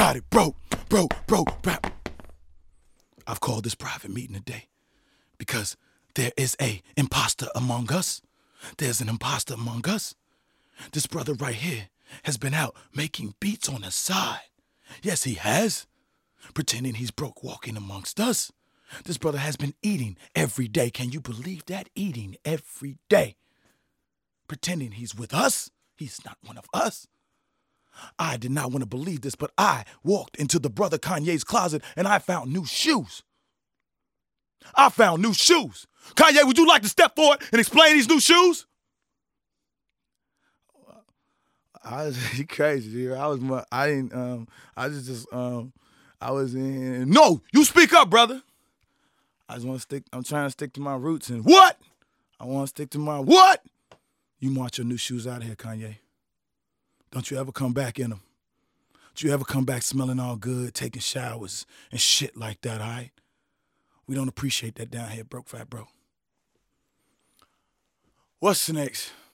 got it, bro. I've called this private meeting today because there is a imposter among us. There's an imposter among us. This brother right here has been out making beats on the side. Yes, he has. Pretending he's broke walking amongst us. This brother has been eating every day. Can you believe that? Eating every day. Pretending he's with us. He's not one of us. I did not want to believe this, but I walked into the brother Kanye's closet and I found new shoes. Kanye, would you like to step forward and explain these new shoes? You crazy, dude. No, you speak up, brother. I'm trying to stick to my roots and what? I want to stick to my what? You march your new shoes out of here, Kanye. Don't you ever come back in them. Don't you ever come back smelling all good, taking showers and shit like that, all right? We don't appreciate that down here, broke fat bro. What's next?